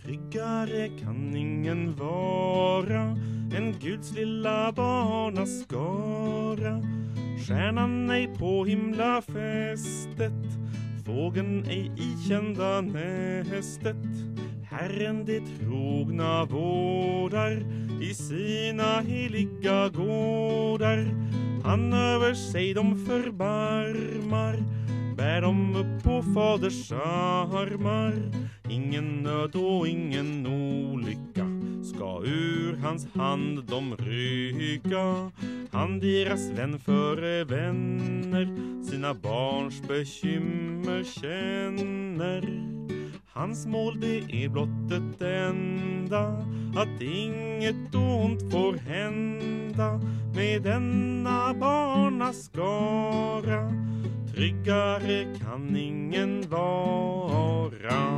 Tryggare kan ingen vara en Guds lilla barnaskara. Stjärnan ej på himlafästet, fågeln ej i kända nästet. Herren det trogna vårdar i sina heliga gårdar. Han över sig dem förbarmar, bär dem upp på faders armar. Ingen nöd och ingen olycka ska ur hans hand de rycka. Han deras vän före vänner, sina barns bekymmer känner. Hans mål det är blott ett enda, att inget ont får hända. Med denna barnaskara, tryggare kan ingen vara.